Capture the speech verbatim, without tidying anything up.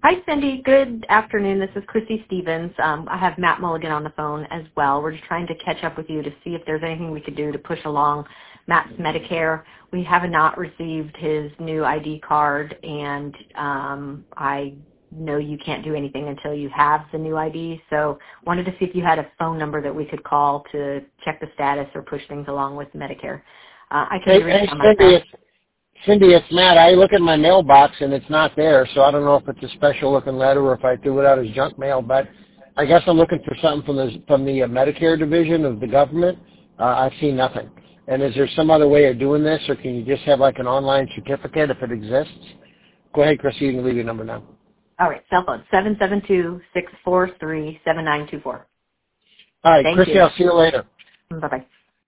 Hi, Cindy. Good afternoon. This is Chrissy Stevens. Um, I have Matt Mulligan on the phone as well. We're just trying to catch up with you to see if there's anything we could do to push along Matt's Medicare. We have not received his new I D card, and um, I know you can't do anything until you have the new I D, so wanted to see if you had a phone number that we could call to check the status or push things along with Medicare. Uh, I can Hey, reach hey out Cindy, myself. it's, Cindy, it's Matt. I look at my mailbox and it's not there, so I don't know if it's a special-looking letter or if I threw it out as junk mail. But I guess I'm looking for something from the from the uh, Medicare division of the government. Uh, I've seen nothing. And is there some other way of doing this, or can you just have like an online certificate if it exists? Go ahead, Chrissy. You can leave your number now. All right, cell phone, seven seven two, six four three, seven nine two four. All right, Thank Chrissy, you. I'll see you later. Bye-bye.